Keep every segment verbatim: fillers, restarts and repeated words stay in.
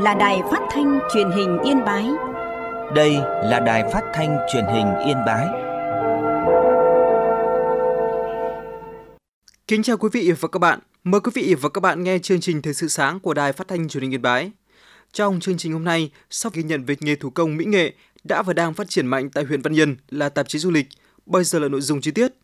là Đài Phát thanh Truyền hình Yên Bái. Đây là Đài Phát thanh Truyền hình Yên Bái. Kính chào quý vị và các bạn. Mời quý vị và các bạn nghe chương trình Thời sự sáng của Đài Phát thanh Truyền hình Yên Bái. Trong chương trình hôm nay, sau ghi nhận về nghề thủ công mỹ nghệ đã và đang phát triển mạnh tại huyện Văn Yên là tạp chí du lịch. Bây giờ là nội dung chi tiết.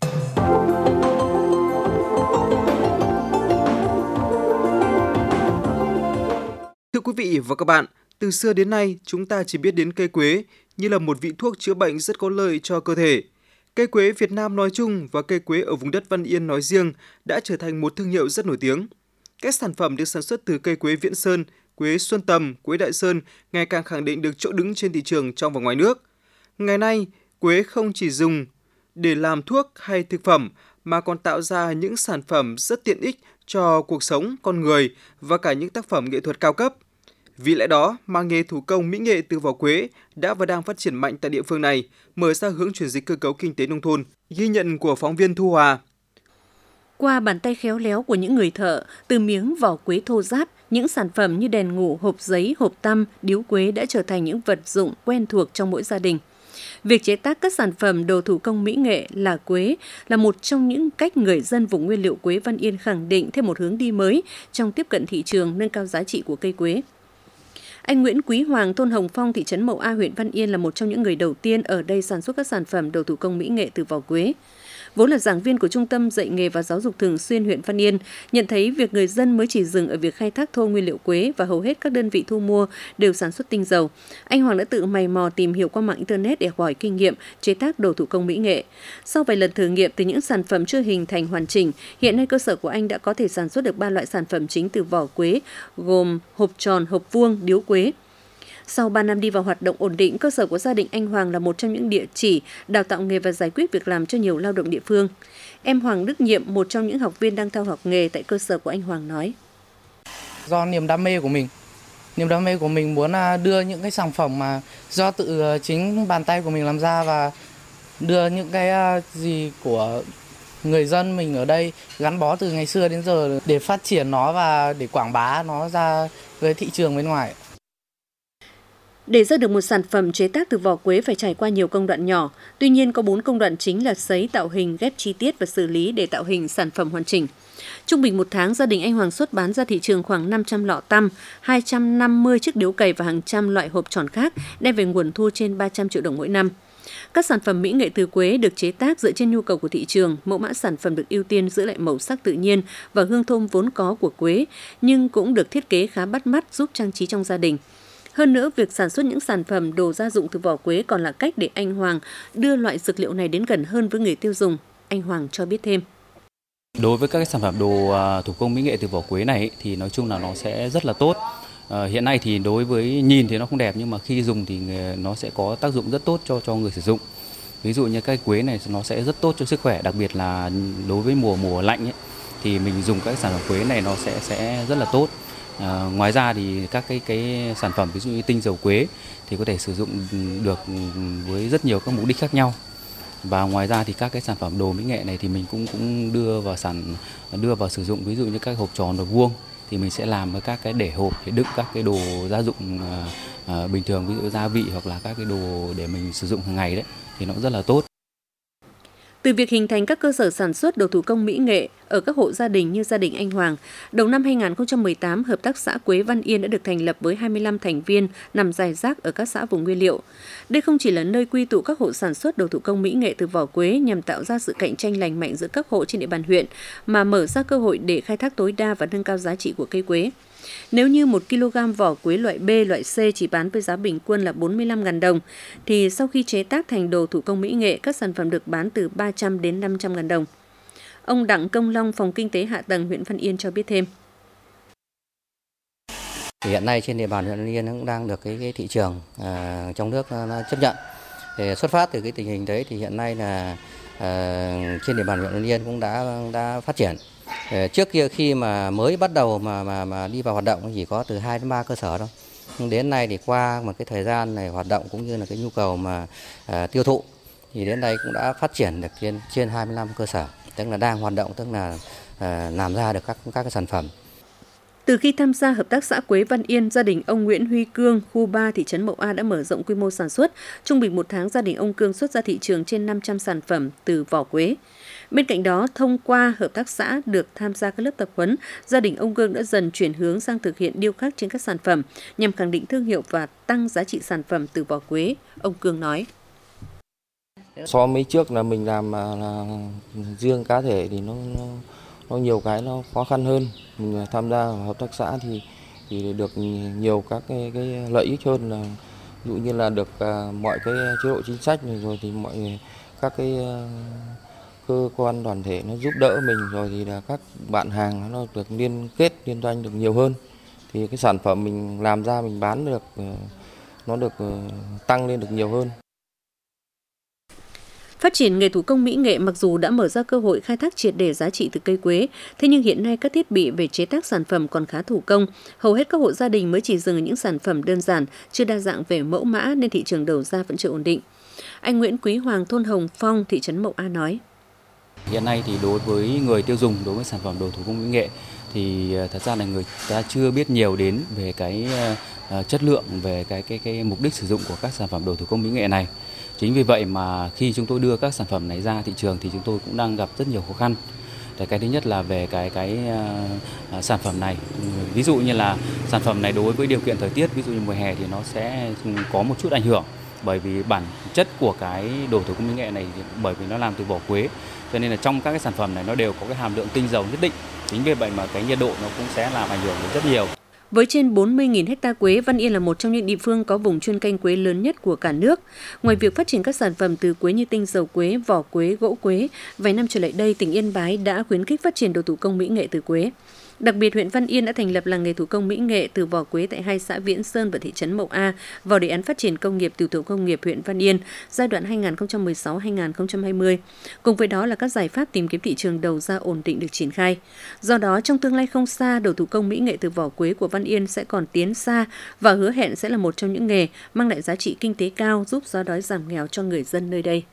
Thưa quý vị và các bạn, từ xưa đến nay chúng ta chỉ biết đến cây quế như là một vị thuốc chữa bệnh rất có lợi cho cơ thể. Cây quế Việt Nam nói chung và cây quế ở vùng đất Văn Yên nói riêng đã trở thành một thương hiệu rất nổi tiếng. Các sản phẩm được sản xuất từ cây quế Viễn Sơn, quế Xuân Tầm, quế Đại Sơn ngày càng khẳng định được chỗ đứng trên thị trường trong và ngoài nước. Ngày nay, quế không chỉ dùng để làm thuốc hay thực phẩm mà còn tạo ra những sản phẩm rất tiện ích cho cuộc sống con người và cả những tác phẩm nghệ thuật cao cấp. Vì lẽ đó mà nghề thủ công mỹ nghệ từ vỏ quế đã và đang phát triển mạnh tại địa phương này, mở ra hướng chuyển dịch cơ cấu kinh tế nông thôn. Ghi nhận của phóng viên Thu Hòa. Qua bàn tay khéo léo của những người thợ, từ miếng vỏ quế thô ráp, những sản phẩm như đèn ngủ, hộp giấy, hộp tăm, điếu quế đã trở thành những vật dụng quen thuộc trong mỗi gia đình. Việc chế tác các sản phẩm đồ thủ công mỹ nghệ là quế là một trong những cách người dân vùng nguyên liệu quế Văn Yên khẳng định thêm một hướng đi mới trong tiếp cận thị trường, nâng cao giá trị của cây quế. Anh Nguyễn Quý Hoàng, thôn Hồng Phong, thị trấn Mậu A, huyện Văn Yên là một trong những người đầu tiên ở đây sản xuất các sản phẩm đồ thủ công mỹ nghệ từ vỏ quế. Vốn là giảng viên của Trung tâm Dạy nghề và Giáo dục Thường xuyên huyện Văn Yên, nhận thấy việc người dân mới chỉ dừng ở việc khai thác thô nguyên liệu quế và hầu hết các đơn vị thu mua đều sản xuất tinh dầu. Anh Hoàng đã tự mày mò tìm hiểu qua mạng Internet để hỏi kinh nghiệm chế tác đồ thủ công mỹ nghệ. Sau vài lần thử nghiệm từ những sản phẩm chưa hình thành hoàn chỉnh, hiện nay cơ sở của anh đã có thể sản xuất được ba loại sản phẩm chính từ vỏ quế, gồm hộp tròn, hộp vuông, điếu quế. Sau ba năm đi vào hoạt động ổn định, cơ sở của gia đình anh Hoàng là một trong những địa chỉ đào tạo nghề và giải quyết việc làm cho nhiều lao động địa phương. Em Hoàng Đức Nhiệm, một trong những học viên đang theo học nghề tại cơ sở của anh Hoàng nói. Do niềm đam mê của mình, niềm đam mê của mình muốn đưa những cái sản phẩm mà do tự chính bàn tay của mình làm ra và đưa những cái gì của người dân mình ở đây gắn bó từ ngày xưa đến giờ để phát triển nó và để quảng bá nó ra với thị trường bên ngoài. Để ra được một sản phẩm chế tác từ vỏ quế phải trải qua nhiều công đoạn nhỏ. Tuy nhiên có bốn công đoạn chính là sấy, tạo hình, ghép chi tiết và xử lý để tạo hình sản phẩm hoàn chỉnh. Trung bình một tháng, gia đình anh Hoàng xuất bán ra thị trường khoảng năm trăm lọ tăm, hai trăm năm mươi chiếc điếu cày và hàng trăm loại hộp tròn khác, đem về nguồn thu trên ba trăm triệu đồng mỗi năm. Các sản phẩm mỹ nghệ từ quế được chế tác dựa trên nhu cầu của thị trường, mẫu mã sản phẩm được ưu tiên giữ lại màu sắc tự nhiên và hương thơm vốn có của quế, nhưng cũng được thiết kế khá bắt mắt giúp trang trí trong gia đình. Hơn nữa, việc sản xuất những sản phẩm đồ gia dụng từ vỏ quế còn là cách để anh Hoàng đưa loại dược liệu này đến gần hơn với người tiêu dùng. Anh Hoàng cho biết thêm. Đối với các sản phẩm đồ thủ công mỹ nghệ từ vỏ quế này thì nói chung là nó sẽ rất là tốt. À, hiện nay thì đối với nhìn thì nó không đẹp nhưng mà khi dùng thì nó sẽ có tác dụng rất tốt cho cho người sử dụng. Ví dụ như cái quế này nó sẽ rất tốt cho sức khỏe, đặc biệt là đối với mùa mùa lạnh ấy, thì mình dùng các sản phẩm quế này nó sẽ sẽ rất là tốt. À, ngoài ra thì các cái cái sản phẩm ví dụ như tinh dầu quế thì có thể sử dụng được với rất nhiều các mục đích khác nhau. Và ngoài ra thì các cái sản phẩm đồ mỹ nghệ này thì mình cũng cũng đưa vào sản đưa vào sử dụng, ví dụ như các hộp tròn, hộp vuông thì mình sẽ làm với các cái để hộp để đựng các cái đồ gia dụng à, à, bình thường, ví dụ gia vị hoặc là các cái đồ để mình sử dụng hàng ngày đấy thì nó rất là tốt. Từ việc hình thành các cơ sở sản xuất đồ thủ công mỹ nghệ ở các hộ gia đình như gia đình anh Hoàng, đầu năm hai nghìn không trăm mười tám, Hợp tác xã Quế Văn Yên đã được thành lập với hai mươi lăm thành viên nằm rải rác ở các xã vùng nguyên liệu. Đây không chỉ là nơi quy tụ các hộ sản xuất đồ thủ công mỹ nghệ từ vỏ quế nhằm tạo ra sự cạnh tranh lành mạnh giữa các hộ trên địa bàn huyện, mà mở ra cơ hội để khai thác tối đa và nâng cao giá trị của cây quế. Nếu như một ki lô gam vỏ quế loại B, loại C chỉ bán với giá bình quân là bốn mươi lăm nghìn đồng, thì sau khi chế tác thành đồ thủ công mỹ nghệ, các sản phẩm được bán từ ba trăm đến năm trăm nghìn đồng. Ông Đặng Công Long, Phòng Kinh tế Hạ tầng huyện Văn Yên cho biết thêm. Hiện nay trên địa bàn huyện Văn Yên cũng đang được cái, cái thị trường à, trong nước nó chấp nhận. Để xuất phát từ cái tình hình đấy thì hiện nay là à, trên địa bàn huyện Văn Yên cũng đã đã phát triển. Trước kia khi mà mới bắt đầu mà mà mà đi vào hoạt động chỉ có từ hai đến ba cơ sở thôi. Nhưng đến nay thì qua một cái thời gian này hoạt động cũng như là cái nhu cầu mà à, tiêu thụ thì đến đây cũng đã phát triển được trên trên hai mươi lăm cơ sở, tức là đang hoạt động, tức là à, làm ra được các các cái sản phẩm. Từ khi tham gia Hợp tác xã Quế Văn Yên, gia đình ông Nguyễn Huy Cương, khu ba, thị trấn Mậu A đã mở rộng quy mô sản xuất. Trung bình một tháng, gia đình ông Cương xuất ra thị trường trên năm trăm sản phẩm từ vỏ quế. Bên cạnh đó, thông qua hợp tác xã được tham gia các lớp tập huấn, gia đình ông Cương đã dần chuyển hướng sang thực hiện điêu khắc trên các sản phẩm nhằm khẳng định thương hiệu và tăng giá trị sản phẩm từ vỏ quế. Ông Cương nói. So với trước là mình làm là, là riêng cá thể thì nó, nó nó nhiều cái nó khó khăn hơn. Mình tham gia vào hợp tác xã thì thì được nhiều các cái, cái lợi ích hơn, là ví dụ như là được uh, mọi cái chế độ chính sách này, rồi thì mọi các cái uh, cơ quan đoàn thể nó giúp đỡ mình, rồi thì là các bạn hàng nó được liên kết liên doanh được nhiều hơn, thì cái sản phẩm mình làm ra mình bán được uh, nó được uh, tăng lên được nhiều hơn. Phát triển nghề thủ công mỹ nghệ mặc dù đã mở ra cơ hội khai thác triệt để giá trị từ cây quế, thế nhưng hiện nay các thiết bị về chế tác sản phẩm còn khá thủ công. Hầu hết các hộ gia đình mới chỉ dừng ở những sản phẩm đơn giản, chưa đa dạng về mẫu mã nên thị trường đầu ra vẫn chưa ổn định. Anh Nguyễn Quý Hoàng, thôn Hồng Phong, thị trấn Mậu A nói. Hiện nay thì đối với người tiêu dùng, đối với sản phẩm đồ thủ công mỹ nghệ thì thật ra là người ta chưa biết nhiều đến về cái uh, chất lượng, về cái cái cái mục đích sử dụng của các sản phẩm đồ thủ công mỹ nghệ này. Chính vì vậy mà khi chúng tôi đưa các sản phẩm này ra thị trường thì chúng tôi cũng đang gặp rất nhiều khó khăn. Cái thứ nhất là về cái cái uh, sản phẩm này, ví dụ như là sản phẩm này đối với điều kiện thời tiết, ví dụ như mùa hè thì nó sẽ có một chút ảnh hưởng, bởi vì bản chất của cái đồ thủ công mỹ nghệ này bởi vì nó làm từ vỏ quế, cho nên là trong các cái sản phẩm này nó đều có cái hàm lượng tinh dầu nhất định. Chính vì vậy mà cái nhiệt độ nó cũng sẽ làm ảnh hưởng đến rất nhiều. Với trên bốn mươi nghìn ha quế, Văn Yên là một trong những địa phương có vùng chuyên canh quế lớn nhất của cả nước. Ngoài việc phát triển các sản phẩm từ quế như tinh dầu quế, vỏ quế, gỗ quế, vài năm trở lại đây, tỉnh Yên Bái đã khuyến khích phát triển đồ thủ công mỹ nghệ từ quế. Đặc biệt, huyện Văn Yên đã thành lập làng nghề thủ công mỹ nghệ từ vỏ quế tại hai xã Viễn Sơn và thị trấn Mậu A vào đề án phát triển công nghiệp tiểu thủ công nghiệp huyện Văn Yên giai đoạn hai nghìn không trăm mười sáu đến hai nghìn không trăm hai mươi. Cùng với đó là các giải pháp tìm kiếm thị trường đầu ra ổn định được triển khai. Do đó, trong tương lai không xa, đồ thủ công mỹ nghệ từ vỏ quế của Văn Yên sẽ còn tiến xa và hứa hẹn sẽ là một trong những nghề mang lại giá trị kinh tế cao, giúp xóa đói giảm nghèo cho người dân nơi đây.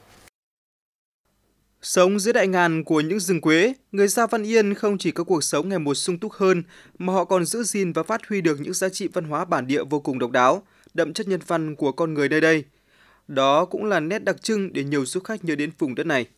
Sống giữa đại ngàn của những rừng quế, người Dao Văn Yên không chỉ có cuộc sống ngày một sung túc hơn, mà họ còn giữ gìn và phát huy được những giá trị văn hóa bản địa vô cùng độc đáo, đậm chất nhân văn của con người nơi đây. Đó cũng là nét đặc trưng để nhiều du khách nhớ đến vùng đất này.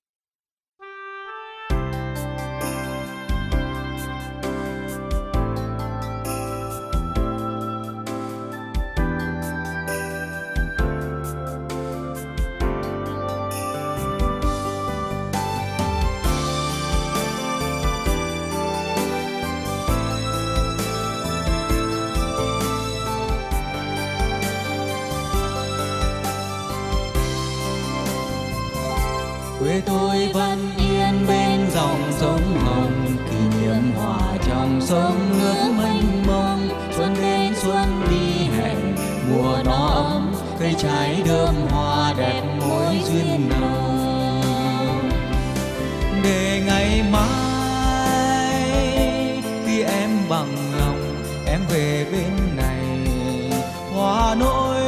Quê tôi Văn Yên bên dòng sông Hồng, kỷ niệm hòa trong sông nước mênh mông. Xuân đến xuân đi hẹn mùa nó ấm, cây trái đơm hoa đẹp mối duyên nồng. Để ngày mai khi em bằng lòng em về bên này, hòa nỗi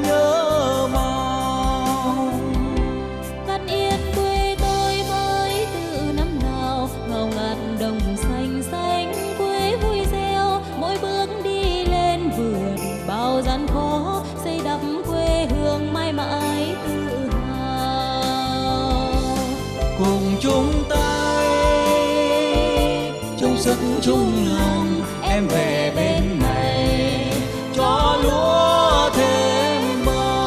gian khó, xây đắp quê hương mãi mãi tự hào. Cùng chung tay, chung sức chung lòng, em về bên này cho lúa thêm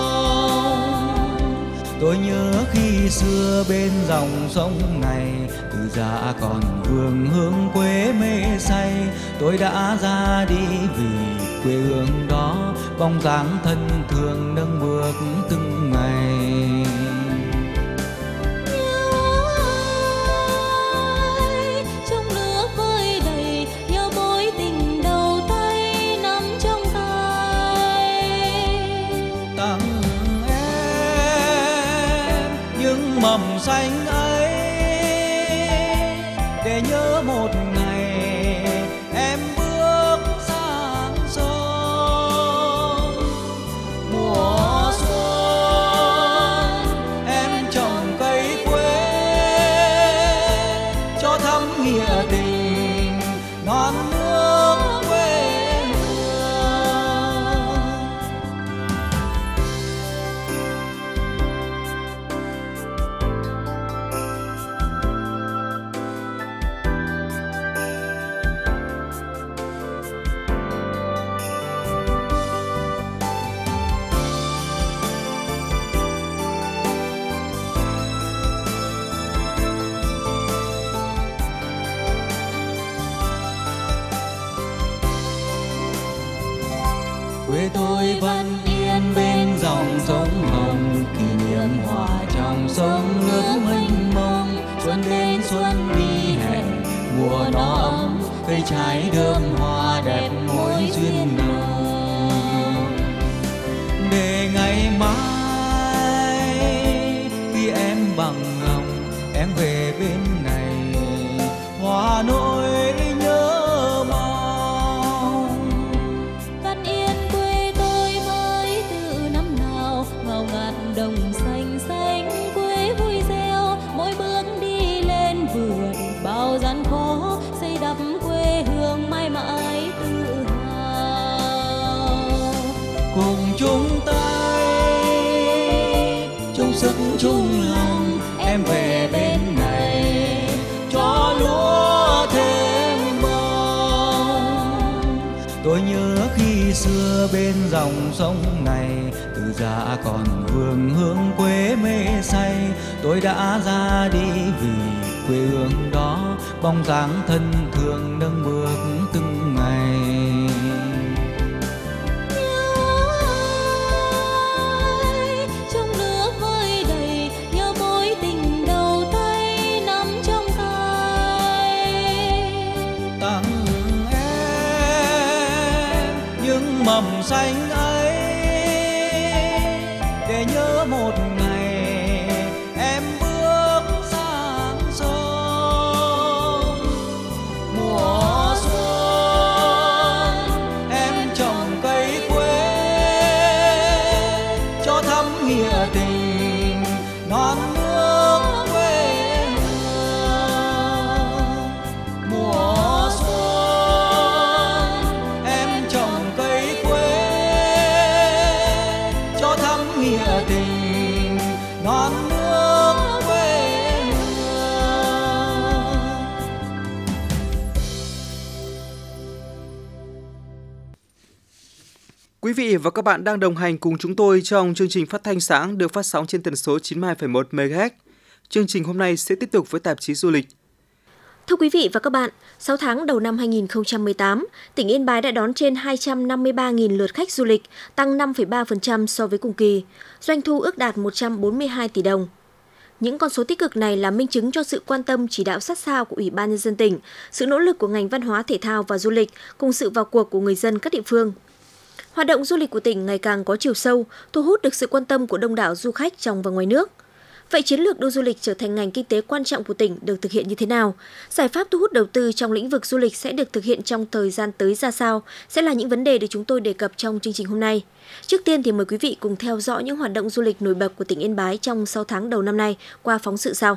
bông. Tôi nhớ khi xưa bên dòng sông này, từ già còn vương hương quê mê say, tôi đã ra đi vì quê hương đó, bóng dáng thân thương nâng bước từng ngày. Nhớ ai trong lửa khói đầy, nhớ mối tình đầu tay nắm trong tay. Tặng em những mầm xanh ấy để nhớ một ngày em bước sang sông. Mùa xuân em trồng cây quế cho thắm nghĩa tình non nước quê tôi vẫn yên bên dòng sông Hồng, kỷ niệm hòa trong sông nước mênh mông. Xuân đến xuân đi hẹn mùa nó ấm, cây trái đơm hoa đẹp mối duyên nồng. Để ngày mai khi em bằng lòng em về bên này, hoa nỗi nhớ mong. Căn yên quê tôi với từ năm nào, ngào ngạt đồng xanh xanh quê vui reo. Mỗi bước đi lên vườn bao gian khó, xây đắp quê hương mãi mãi tự hào. Cùng chung tay chung sức chung lòng em về bên này, cho lúa thêm bông. Tôi nhớ khi xưa bên dòng sông này, từ già còn vương hương quê mê say. Tôi đã ra đi vì quê hương đó, bóng dáng thân thương nâng bước từng ngày. Trong nước vơi đầy nhớ mối tình đầu tay nắm trong tay. Tặng em những mầm xanh ấy để nhớ một ngày em bước sang sông. Mùa xuân em trồng cây quê cho thắm nghĩa tình non nước quê hương. Mùa xuân em trồng cây quê cho thắm nghĩa tình non nước quê hương. Quý vị và các bạn đang đồng hành cùng chúng tôi trong chương trình phát thanh sáng được phát sóng trên tần số chín mươi hai phẩy một mê ga héc. Chương trình hôm nay sẽ tiếp tục với tạp chí du lịch. Thưa quý vị và các bạn, sáu tháng đầu năm hai nghìn không trăm mười tám, tỉnh Yên Bái đã đón trên hai trăm năm mươi ba nghìn lượt khách du lịch, tăng năm phẩy ba phần trăm so với cùng kỳ. Doanh thu ước đạt một trăm bốn mươi hai tỷ đồng. Những con số tích cực này là minh chứng cho sự quan tâm chỉ đạo sát sao của Ủy ban Nhân dân tỉnh, sự nỗ lực của ngành văn hóa thể thao và du lịch cùng sự vào cuộc của người dân các địa phương. Hoạt động du lịch của tỉnh ngày càng có chiều sâu, thu hút được sự quan tâm của đông đảo du khách trong và ngoài nước. Vậy chiến lược đưa du lịch trở thành ngành kinh tế quan trọng của tỉnh được thực hiện như thế nào? Giải pháp thu hút đầu tư trong lĩnh vực du lịch sẽ được thực hiện trong thời gian tới ra sao? Sẽ là những vấn đề được chúng tôi đề cập trong chương trình hôm nay. Trước tiên thì mời quý vị cùng theo dõi những hoạt động du lịch nổi bật của tỉnh Yên Bái trong sáu tháng đầu năm nay qua phóng sự sau.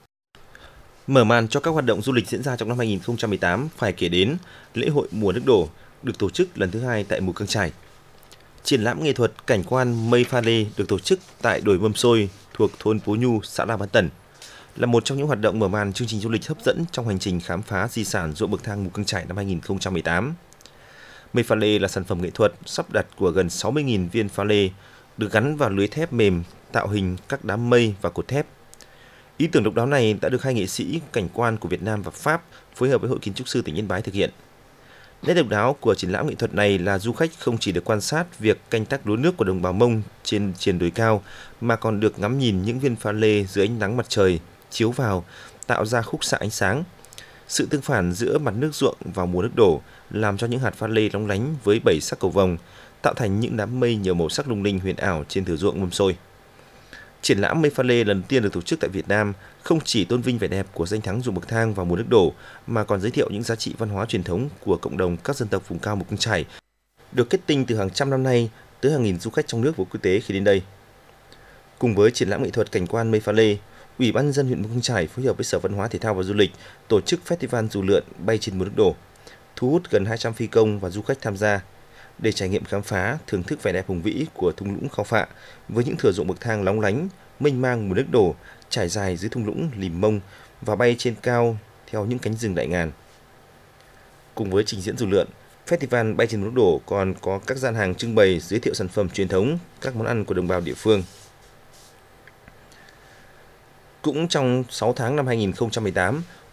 Mở màn cho các hoạt động du lịch diễn ra trong năm hai nghìn không trăm mười tám phải kể đến lễ hội mùa nước đổ được tổ chức lần thứ hai tại Mù Căng Chải. Triển lãm nghệ thuật cảnh quan mây pha lê được tổ chức tại đồi Mâm Xôi thuộc thôn Pố Nhu, xã La Bán Tần, là một trong những hoạt động mở màn chương trình du lịch hấp dẫn trong hành trình khám phá di sản ruộng bậc thang Mù Căng Chải năm hai nghìn không trăm mười tám. Mây pha lê là sản phẩm nghệ thuật sắp đặt của gần sáu mươi nghìn viên pha lê được gắn vào lưới thép mềm tạo hình các đám mây và cột thép. Ý tưởng độc đáo này đã được hai nghệ sĩ cảnh quan của Việt Nam và Pháp phối hợp với Hội Kiến trúc sư tỉnh Yên Bái thực hiện. Nét độc đáo của triển lãm nghệ thuật này là du khách không chỉ được quan sát việc canh tác lúa nước của đồng bào Mông trên triền đồi cao, mà còn được ngắm nhìn những viên pha lê dưới ánh nắng mặt trời chiếu vào, tạo ra khúc xạ ánh sáng. Sự tương phản giữa mặt nước ruộng vào mùa nước đổ làm cho những hạt pha lê lóng lánh với bảy sắc cầu vồng, tạo thành những đám mây nhiều màu sắc lung linh huyền ảo trên thửa ruộng Mâm Xôi. Triển lãm mây pha lê lần tiên được tổ chức tại Việt Nam không chỉ tôn vinh vẻ đẹp của danh thắng ruộng bậc thang vào mùa nước đổ, mà còn giới thiệu những giá trị văn hóa truyền thống của cộng đồng các dân tộc vùng cao Mù Căng Chải, được kết tinh từ hàng trăm năm nay tới hàng nghìn du khách trong nước và quốc tế khi đến đây. Cùng với triển lãm nghệ thuật cảnh quan mây pha lê, Ủy ban nhân dân huyện Mù Căng Chải phối hợp với Sở Văn hóa Thể thao và Du lịch tổ chức festival dù lượn bay trên mùa nước đổ, thu hút gần hai trăm phi công và du khách tham gia để trải nghiệm khám phá, thưởng thức vẻ đẹp hùng vĩ của thung lũng Khao Phạ với những thửa ruộng bậc thang lóng lánh, mênh mang mùa nước đổ trải dài dưới thung lũng Lìm Mông và bay trên cao theo những cánh rừng đại ngàn. Cùng với trình diễn dù lượn, festival bay trên mùa nước đổ còn có các gian hàng trưng bày giới thiệu sản phẩm truyền thống, các món ăn của đồng bào địa phương. Cũng trong sáu tháng năm hai nghìn không trăm mười tám,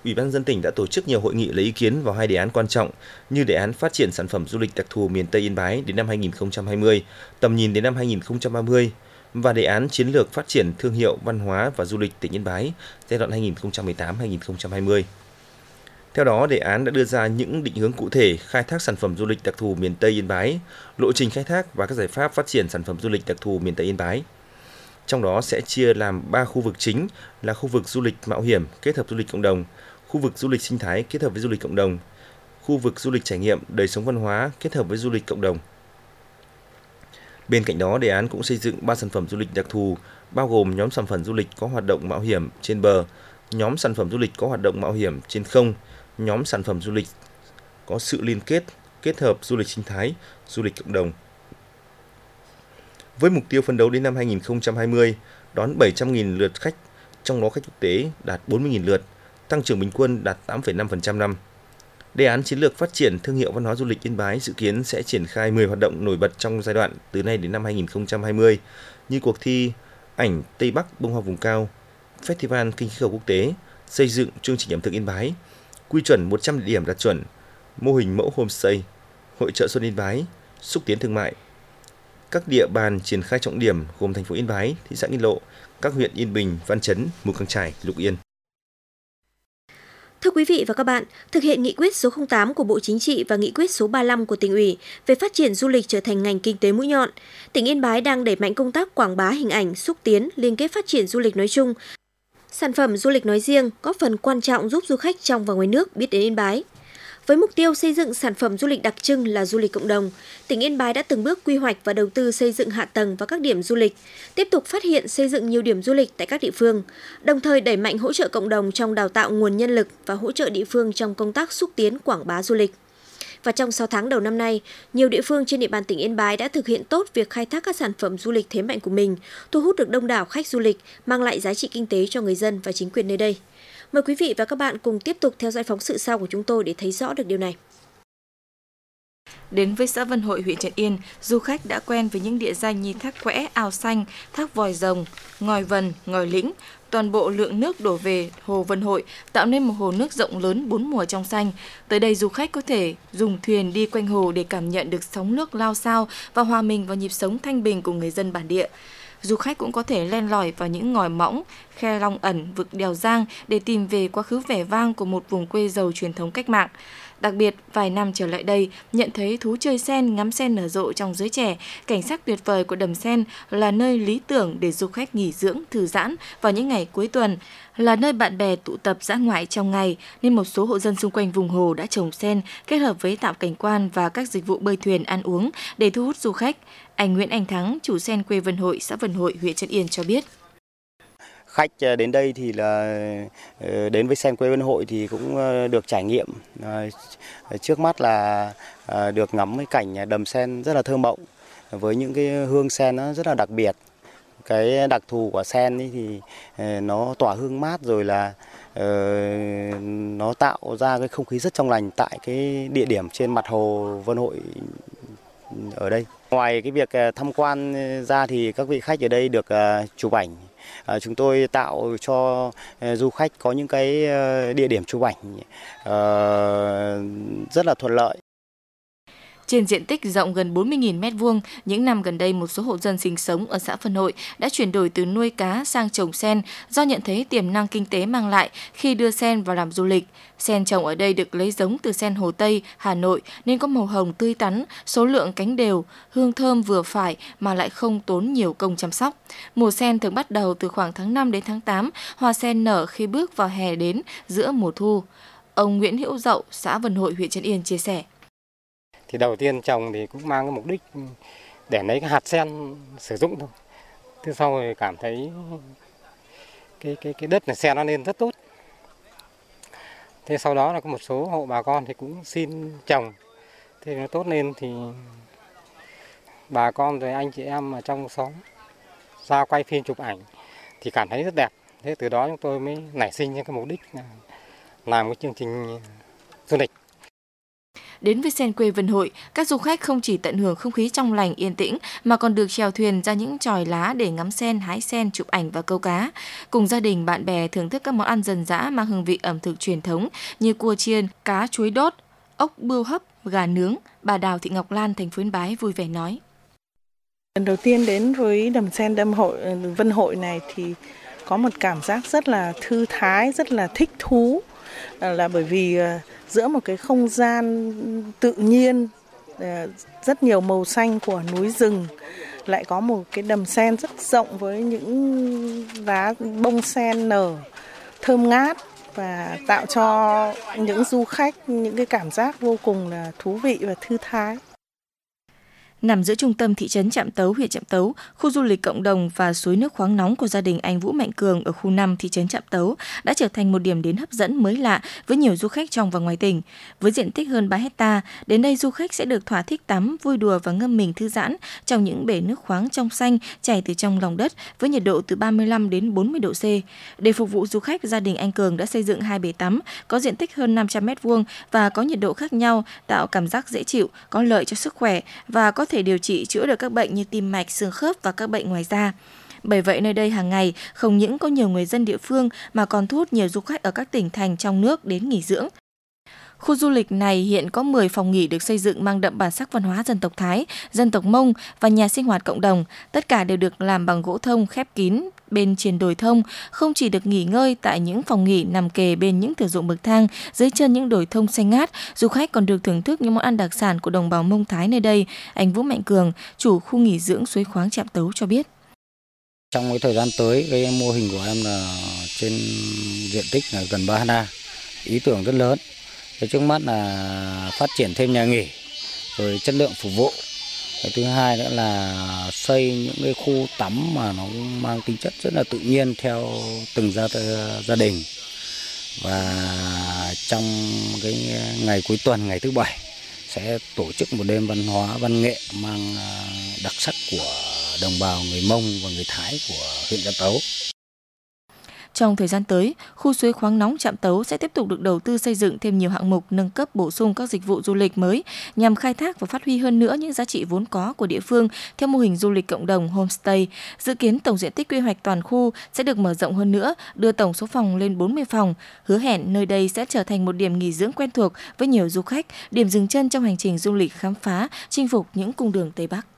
Ủy ban nhân dân tỉnh đã tổ chức nhiều hội nghị lấy ý kiến vào hai đề án quan trọng như đề án phát triển sản phẩm du lịch đặc thù miền Tây Yên Bái đến năm hai nghìn không trăm hai mươi, tầm nhìn đến năm hai nghìn không trăm ba mươi và đề án chiến lược phát triển thương hiệu văn hóa và du lịch tỉnh Yên Bái giai đoạn hai nghìn không trăm mười tám đến hai nghìn không trăm hai mươi. Theo đó, đề án đã đưa ra những định hướng cụ thể khai thác sản phẩm du lịch đặc thù miền Tây Yên Bái, lộ trình khai thác và các giải pháp phát triển sản phẩm du lịch đặc thù miền Tây Yên Bái. Trong đó sẽ chia làm ba khu vực chính là khu vực du lịch mạo hiểm kết hợp du lịch cộng đồng, khu vực du lịch sinh thái kết hợp với du lịch cộng đồng, khu vực du lịch trải nghiệm đời sống văn hóa kết hợp với du lịch cộng đồng. Bên cạnh đó, đề án cũng xây dựng ba sản phẩm du lịch đặc thù bao gồm nhóm sản phẩm du lịch có hoạt động mạo hiểm trên bờ, nhóm sản phẩm du lịch có hoạt động mạo hiểm trên không, nhóm sản phẩm du lịch có sự liên kết kết hợp du lịch sinh thái, du lịch cộng đồng. Với mục tiêu phấn đấu đến năm hai nghìn không trăm hai mươi đón bảy trăm nghìn lượt khách, trong đó khách quốc tế đạt bốn mươi nghìn lượt, tăng trưởng bình quân đạt tám phẩy năm phần trăm năm. Đề án chiến lược phát triển thương hiệu văn hóa du lịch Yên Bái dự kiến sẽ triển khai mười hoạt động nổi bật trong giai đoạn từ nay đến năm hai nghìn không trăm hai mươi như cuộc thi ảnh Tây Bắc bông hoa vùng cao, Festival Kinh khí cầu quốc tế, xây dựng chương trình ẩm thực Yên Bái, quy chuẩn một trăm địa điểm đạt chuẩn, mô hình mẫu homestay, hội chợ xuân Yên Bái, xúc tiến thương mại. Các địa bàn triển khai trọng điểm gồm thành phố Yên Bái, thị xã Nghi Lộ, các huyện Yên Bình, Văn Chấn, Mù Căng Chải, Lục Yên. Thưa quý vị và các bạn, thực hiện nghị quyết số không tám của Bộ Chính trị và nghị quyết số ba mươi lăm của Tỉnh ủy về phát triển du lịch trở thành ngành kinh tế mũi nhọn, tỉnh Yên Bái đang đẩy mạnh công tác quảng bá hình ảnh, xúc tiến, liên kết phát triển du lịch nói chung, sản phẩm du lịch nói riêng, góp phần quan trọng giúp du khách trong và ngoài nước biết đến Yên Bái. Với mục tiêu xây dựng sản phẩm du lịch đặc trưng là du lịch cộng đồng, tỉnh Yên Bái đã từng bước quy hoạch và đầu tư xây dựng hạ tầng và các điểm du lịch, tiếp tục phát hiện xây dựng nhiều điểm du lịch tại các địa phương, đồng thời đẩy mạnh hỗ trợ cộng đồng trong đào tạo nguồn nhân lực và hỗ trợ địa phương trong công tác xúc tiến quảng bá du lịch. Và trong sáu tháng đầu năm nay, nhiều địa phương trên địa bàn tỉnh Yên Bái đã thực hiện tốt việc khai thác các sản phẩm du lịch thế mạnh của mình, thu hút được đông đảo khách du lịch, mang lại giá trị kinh tế cho người dân và chính quyền nơi đây. Mời quý vị và các bạn cùng tiếp tục theo dõi phóng sự sau của chúng tôi để thấy rõ được điều này. Đến với xã Vân Hội, huyện Trần Yên, du khách đã quen với những địa danh như thác Quẽ, Ao Xanh, thác Vòi Rồng, Ngòi Vần, Ngòi Lĩnh. Toàn bộ lượng nước đổ về hồ Vân Hội tạo nên một hồ nước rộng lớn bốn mùa trong xanh. Tới đây du khách có thể dùng thuyền đi quanh hồ để cảm nhận được sóng nước lao xao và hòa mình vào nhịp sống thanh bình của người dân bản địa. Du khách cũng có thể len lỏi vào những ngòi mõng, khe Long Ẩn, vực đèo Giang để tìm về quá khứ vẻ vang của một vùng quê giàu truyền thống cách mạng. Đặc biệt, vài năm trở lại đây, nhận thấy thú chơi sen, ngắm sen nở rộ trong giới trẻ, cảnh sắc tuyệt vời của đầm sen là nơi lý tưởng để du khách nghỉ dưỡng, thư giãn vào những ngày cuối tuần, là nơi bạn bè tụ tập dã ngoại trong ngày, nên một số hộ dân xung quanh vùng hồ đã trồng sen, kết hợp với tạo cảnh quan và các dịch vụ bơi thuyền ăn uống để thu hút du khách. Anh Nguyễn Anh Thắng, chủ sen quê Vân Hội, xã Vân Hội, huyện Trấn Yên cho biết. Khách đến đây thì là đến với sen quê Vân Hội thì cũng được trải nghiệm. Trước mắt là được ngắm cái cảnh đầm sen rất là thơ mộng với những cái hương sen nó rất là đặc biệt. Cái đặc thù của sen ấy thì nó tỏa hương mát rồi là nó tạo ra cái không khí rất trong lành tại cái địa điểm trên mặt hồ Vân Hội ở đây. Ngoài cái việc tham quan ra thì các vị khách ở đây được chụp ảnh. À, chúng tôi tạo cho uh, du khách có những cái uh, địa điểm chụp ảnh uh, rất là thuận lợi. Trên diện tích rộng gần bốn mươi nghìn mét vuông, những năm gần đây một số hộ dân sinh sống ở xã Vân Hội đã chuyển đổi từ nuôi cá sang trồng sen do nhận thấy tiềm năng kinh tế mang lại khi đưa sen vào làm du lịch. Sen trồng ở đây được lấy giống từ sen Hồ Tây, Hà Nội nên có màu hồng tươi tắn, số lượng cánh đều, hương thơm vừa phải mà lại không tốn nhiều công chăm sóc. Mùa sen thường bắt đầu từ khoảng tháng năm đến tháng tám, hoa sen nở khi bước vào hè đến giữa mùa thu. Ông Nguyễn Hữu Dậu, xã Vân Hội, huyện Trấn Yên chia sẻ. Thì đầu tiên trồng thì cũng mang cái mục đích để lấy cái hạt sen sử dụng thôi. Thế sau rồi cảm thấy cái cái cái đất này sen nó lên rất tốt. Thế sau đó là có một số hộ bà con thì cũng xin trồng. Thế nó tốt lên thì bà con rồi anh chị em ở trong xóm ra quay phim chụp ảnh thì cảm thấy rất đẹp. Thế từ đó chúng tôi mới nảy sinh những cái mục đích là làm cái chương trình du lịch. Đến với Sen quê Vân Hội, các du khách không chỉ tận hưởng không khí trong lành yên tĩnh mà còn được chèo thuyền ra những chòi lá để ngắm sen, hái sen, chụp ảnh và câu cá. Cùng gia đình, bạn bè thưởng thức các món ăn dân dã mang hương vị ẩm thực truyền thống như cua chiên, cá chuối đốt, ốc bươu hấp, gà nướng. Bà Đào Thị Ngọc Lan, thành phố Yên Bái vui vẻ nói. Lần đầu tiên đến với đầm sen đầm hội Vân Hội này thì có một cảm giác rất là thư thái, rất là thích thú, là bởi vì giữa một cái không gian tự nhiên rất nhiều màu xanh của núi rừng lại có một cái đầm sen rất rộng với những lá bông sen nở thơm ngát và tạo cho những du khách những cái cảm giác vô cùng là thú vị và thư thái. Nằm giữa trung tâm thị trấn Trạm Tấu, huyện Trạm Tấu, khu du lịch cộng đồng và suối nước khoáng nóng của gia đình anh Vũ Mạnh Cường ở khu năm thị trấn Trạm Tấu đã trở thành một điểm đến hấp dẫn mới lạ với nhiều du khách trong và ngoài tỉnh. Với diện tích hơn ba héc-ta, đến đây du khách sẽ được thỏa thích tắm, vui đùa và ngâm mình thư giãn trong những bể nước khoáng trong xanh chảy từ trong lòng đất với nhiệt độ từ ba mươi lăm đến bốn mươi độ C. Để phục vụ du khách, gia đình anh Cường đã xây dựng hai bể tắm có diện tích hơn năm trăm mét vuông và có nhiệt độ khác nhau, tạo cảm giác dễ chịu, có lợi cho sức khỏe và có thể điều trị chữa được các bệnh như tim mạch, xương khớp và các bệnh ngoài da. Bởi vậy nơi đây hàng ngày không những có nhiều người dân địa phương mà còn thu hút nhiều du khách ở các tỉnh thành trong nước đến nghỉ dưỡng. Khu du lịch này hiện có mười phòng nghỉ được xây dựng mang đậm bản sắc văn hóa dân tộc Thái, dân tộc Mông và nhà sinh hoạt cộng đồng. Tất cả đều được làm bằng gỗ thông khép kín bên trên đồi thông, không chỉ được nghỉ ngơi tại những phòng nghỉ nằm kề bên những thửa ruộng bậc thang dưới chân những đồi thông xanh ngát, du khách còn được thưởng thức những món ăn đặc sản của đồng bào Mông Thái nơi đây. Anh Vũ Mạnh Cường, chủ khu nghỉ dưỡng suối khoáng Trạm Tấu cho biết. Trong cái thời gian tới, cái mô hình của em là trên diện tích là gần ba héc-ta, ý tưởng rất lớn. Cái trước mắt là phát triển thêm nhà nghỉ, rồi chất lượng phục vụ. Cái thứ hai nữa là xây những cái khu tắm mà nó mang tính chất rất là tự nhiên theo từng gia gia đình. Và trong cái ngày cuối tuần, ngày thứ bảy sẽ tổ chức một đêm văn hóa văn nghệ mang đặc sắc của đồng bào người Mông và người Thái của huyện Trạm Tấu. Trong thời gian tới, khu suối khoáng nóng Trạm Tấu sẽ tiếp tục được đầu tư xây dựng thêm nhiều hạng mục nâng cấp bổ sung các dịch vụ du lịch mới nhằm khai thác và phát huy hơn nữa những giá trị vốn có của địa phương theo mô hình du lịch cộng đồng homestay. Dự kiến tổng diện tích quy hoạch toàn khu sẽ được mở rộng hơn nữa, đưa tổng số phòng lên bốn mươi phòng. Hứa hẹn nơi đây sẽ trở thành một điểm nghỉ dưỡng quen thuộc với nhiều du khách, điểm dừng chân trong hành trình du lịch khám phá, chinh phục những cung đường Tây Bắc.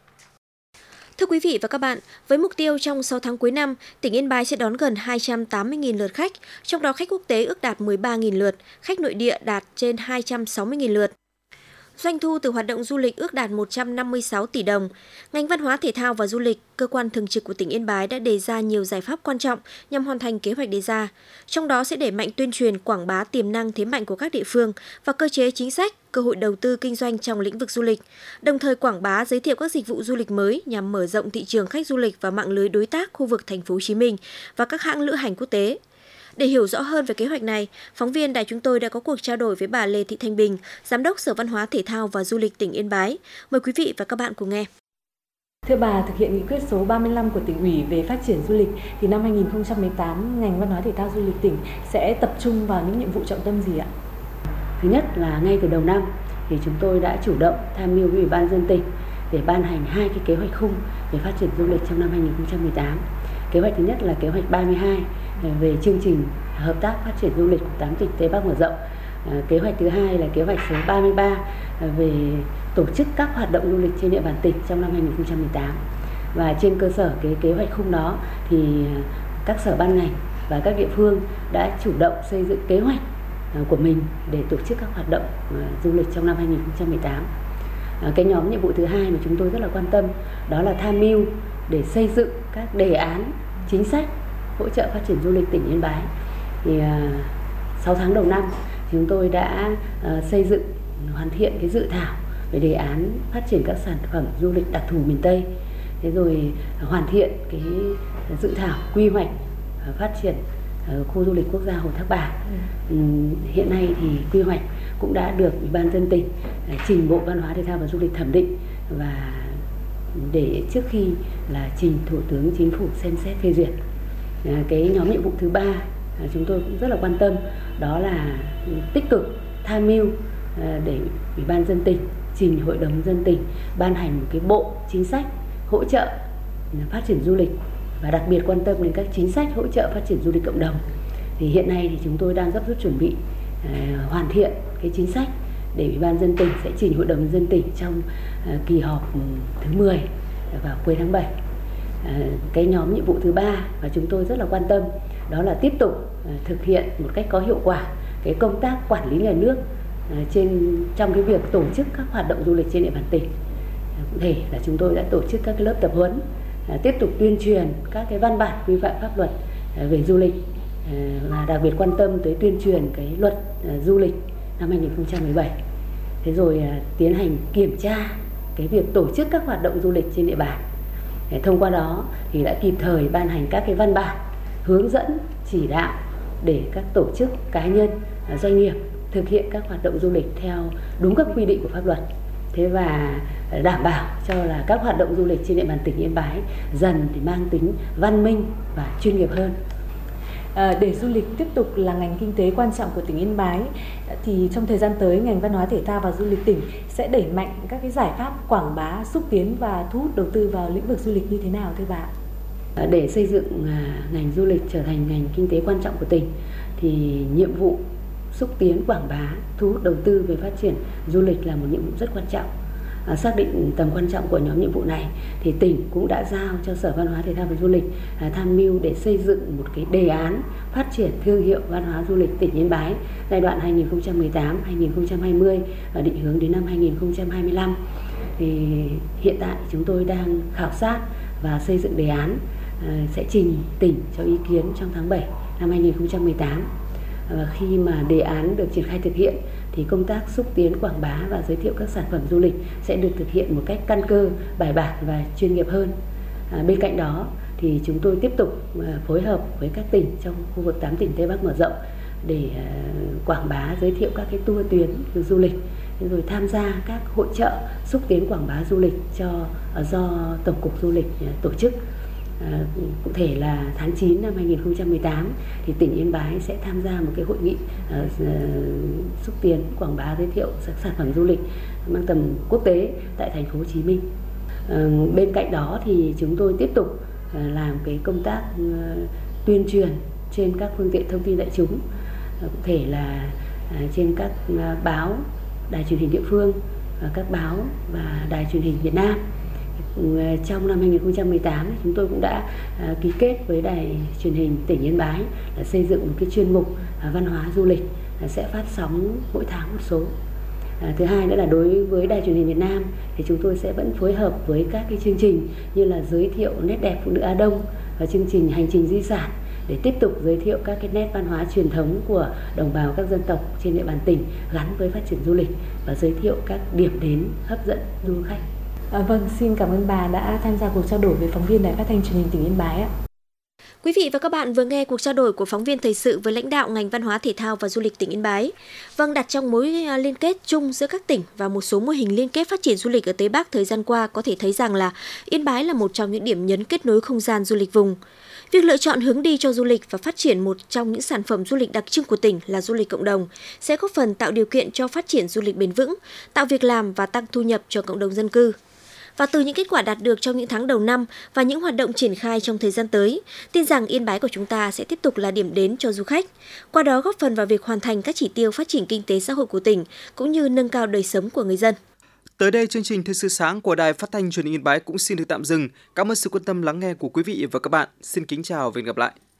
Thưa quý vị và các bạn, với mục tiêu trong sáu tháng cuối năm, tỉnh Yên Bái sẽ đón gần hai trăm tám mươi nghìn lượt khách, trong đó khách quốc tế ước đạt mười ba nghìn lượt, khách nội địa đạt trên hai trăm sáu mươi nghìn lượt. Doanh thu từ hoạt động du lịch ước đạt một trăm năm mươi sáu tỷ đồng. Ngành Văn hóa, Thể thao và Du lịch, cơ quan thường trực của tỉnh Yên Bái đã đề ra nhiều giải pháp quan trọng nhằm hoàn thành kế hoạch đề ra. Trong đó sẽ đẩy mạnh tuyên truyền, quảng bá tiềm năng thế mạnh của các địa phương và cơ chế chính sách, cơ hội đầu tư kinh doanh trong lĩnh vực du lịch, đồng thời quảng bá giới thiệu các dịch vụ du lịch mới nhằm mở rộng thị trường khách du lịch và mạng lưới đối tác khu vực thành phố Hồ Chí Minh và các hãng lữ hành quốc tế. Để hiểu rõ hơn về kế hoạch này, phóng viên đài chúng tôi đã có cuộc trao đổi với bà Lê Thị Thanh Bình, Giám đốc Sở Văn hóa, Thể thao và Du lịch tỉnh Yên Bái. Mời quý vị và các bạn cùng nghe. Thưa bà, thực hiện nghị quyết số ba mươi lăm của tỉnh ủy về phát triển du lịch thì năm hai nghìn không trăm mười tám, ngành Văn hóa, Thể thao, Du lịch tỉnh sẽ tập trung vào những nhiệm vụ trọng tâm gì ạ? Thứ nhất là ngay từ đầu năm thì chúng tôi đã chủ động tham mưu với Ủy ban nhân dân tỉnh để ban hành hai cái kế hoạch khung về phát triển du lịch trong năm hai nghìn không trăm mười tám. Kế hoạch thứ nhất là kế hoạch ba mươi hai về chương trình hợp tác phát triển du lịch của tám tỉnh Tây Bắc mở rộng. À, kế hoạch thứ hai là kế hoạch số ba mươi ba về tổ chức các hoạt động du lịch trên địa bàn tỉnh trong năm hai nghìn không trăm mười tám. Và trên cơ sở cái kế hoạch khung đó thì các sở ban ngành và các địa phương đã chủ động xây dựng kế hoạch của mình để tổ chức các hoạt động du lịch trong năm hai nghìn không trăm mười tám. À, cái nhóm nhiệm vụ thứ hai mà chúng tôi rất là quan tâm đó là tham mưu để xây dựng các đề án chính sách hỗ trợ phát triển du lịch tỉnh Yên Bái. Thì à, sáu tháng đầu năm chúng tôi đã à, xây dựng hoàn thiện cái dự thảo về đề án phát triển các sản phẩm du lịch đặc thù miền Tây. Thế rồi hoàn thiện cái dự thảo quy hoạch à, phát triển à, khu du lịch quốc gia Hồ Thác Bà. Ừ. Hiện nay thì quy hoạch cũng đã được Ủy ban nhân dân tỉnh à, trình Bộ Văn hóa, Thể thao và Du lịch thẩm định và để trước khi là trình Thủ tướng Chính phủ xem xét phê duyệt. À, cái nhóm nhiệm vụ thứ ba à, chúng tôi cũng rất là quan tâm đó là tích cực tham mưu để Ủy ban dân tỉnh trình Hội đồng dân tỉnh ban hành một cái bộ chính sách hỗ trợ phát triển du lịch và đặc biệt quan tâm đến các chính sách hỗ trợ phát triển du lịch cộng đồng. Thì hiện nay thì chúng tôi đang gấp rút chuẩn bị uh, hoàn thiện cái chính sách để Ủy ban dân tỉnh sẽ trình Hội đồng dân tỉnh trong uh, kỳ họp thứ mười vào cuối tháng bảy. Uh, cái nhóm nhiệm vụ thứ ba và chúng tôi rất là quan tâm đó là tiếp tục uh, thực hiện một cách có hiệu quả cái công tác quản lý nhà nước uh, trên trong cái việc tổ chức các hoạt động du lịch trên địa bàn tỉnh. Cụ thể là chúng tôi đã tổ chức các cái lớp tập huấn, tiếp tục tuyên truyền các cái văn bản quy phạm pháp luật về du lịch và đặc biệt quan tâm tới tuyên truyền cái luật du lịch năm hai nghìn không trăm mười bảy. Thế rồi tiến hành kiểm tra cái việc tổ chức các hoạt động du lịch trên địa bàn. Thông qua đó thì đã kịp thời ban hành các cái văn bản hướng dẫn chỉ đạo để các tổ chức cá nhân doanh nghiệp thực hiện các hoạt động du lịch theo đúng các quy định của pháp luật. Thế và đảm bảo cho là các hoạt động du lịch trên địa bàn tỉnh Yên Bái dần thì mang tính văn minh và chuyên nghiệp hơn. À, để du lịch tiếp tục là ngành kinh tế quan trọng của tỉnh Yên Bái thì trong thời gian tới ngành văn hóa thể thao và du lịch tỉnh sẽ đẩy mạnh các cái giải pháp quảng bá, xúc tiến và thu hút đầu tư vào lĩnh vực du lịch như thế nào thưa bà? À, để xây dựng à, ngành du lịch trở thành ngành kinh tế quan trọng của tỉnh thì nhiệm vụ xúc tiến quảng bá, thu hút đầu tư về phát triển du lịch là một nhiệm vụ rất quan trọng. À, xác định tầm quan trọng của nhóm nhiệm vụ này thì tỉnh cũng đã giao cho Sở Văn hóa Thể thao và Du lịch à, tham mưu để xây dựng một cái đề án phát triển thương hiệu văn hóa du lịch tỉnh Yên Bái giai đoạn hai nghìn không trăm mười tám đến hai nghìn không trăm hai mươi và định hướng đến năm hai nghìn không trăm hai mươi lăm. Thì hiện tại chúng tôi đang khảo sát và xây dựng đề án à, sẽ trình tỉnh cho ý kiến trong tháng bảy năm hai nghìn không trăm mười tám. Và khi mà đề án được triển khai thực hiện thì công tác xúc tiến quảng bá và giới thiệu các sản phẩm du lịch sẽ được thực hiện một cách căn cơ, bài bản và chuyên nghiệp hơn. À, bên cạnh đó thì chúng tôi tiếp tục à, phối hợp với các tỉnh trong khu vực tám tỉnh Tây Bắc mở rộng để à, quảng bá, giới thiệu các cái tour tuyến du lịch, rồi tham gia các hội chợ xúc tiến quảng bá du lịch cho à, do Tổng cục Du lịch à, tổ chức. À, cụ thể là tháng chín năm hai nghìn không trăm mười tám thì tỉnh Yên Bái sẽ tham gia một cái hội nghị uh, uh, xúc tiến quảng bá giới thiệu các sản phẩm du lịch mang tầm quốc tế tại thành phố Hồ Chí Minh. Uh, bên cạnh đó thì chúng tôi tiếp tục uh, làm cái công tác uh, tuyên truyền trên các phương tiện thông tin đại chúng, uh, cụ thể là uh, trên các uh, báo, đài truyền hình địa phương, uh, các báo và đài truyền hình Việt Nam. Trong năm hai nghìn không trăm mười tám chúng tôi cũng đã uh, ký kết với đài truyền hình tỉnh Yên Bái là xây dựng một cái chuyên mục uh, văn hóa du lịch uh, sẽ phát sóng mỗi tháng một số. Uh, thứ hai nữa là đối với đài truyền hình Việt Nam thì chúng tôi sẽ vẫn phối hợp với các cái chương trình như là giới thiệu nét đẹp phụ nữ Á Đông và chương trình hành trình di sản để tiếp tục giới thiệu các cái nét văn hóa truyền thống của đồng bào các dân tộc trên địa bàn tỉnh gắn với phát triển du lịch và giới thiệu các điểm đến hấp dẫn du khách. À, vâng, xin cảm ơn bà đã tham gia cuộc trao đổi với phóng viên Đài Phát thanh Truyền hình tỉnh Yên Bái ạ. Quý vị và các bạn vừa nghe cuộc trao đổi của phóng viên thời sự với lãnh đạo ngành văn hóa thể thao và du lịch tỉnh Yên Bái. Vâng, đặt trong mối liên kết chung giữa các tỉnh và một số mô hình liên kết phát triển du lịch ở Tây Bắc thời gian qua có thể thấy rằng là Yên Bái là một trong những điểm nhấn kết nối không gian du lịch vùng. Việc lựa chọn hướng đi cho du lịch và phát triển một trong những sản phẩm du lịch đặc trưng của tỉnh là du lịch cộng đồng sẽ góp phần tạo điều kiện cho phát triển du lịch bền vững, tạo việc làm và tăng thu nhập cho cộng đồng dân cư. Và từ những kết quả đạt được trong những tháng đầu năm và những hoạt động triển khai trong thời gian tới, tin rằng Yên Bái của chúng ta sẽ tiếp tục là điểm đến cho du khách, qua đó góp phần vào việc hoàn thành các chỉ tiêu phát triển kinh tế xã hội của tỉnh cũng như nâng cao đời sống của người dân. Tới đây, chương trình Thời sự sáng của Đài Phát thanh Truyền hình Yên Bái cũng xin được tạm dừng. Cảm ơn sự quan tâm lắng nghe của quý vị và các bạn. Xin kính chào và hẹn gặp lại.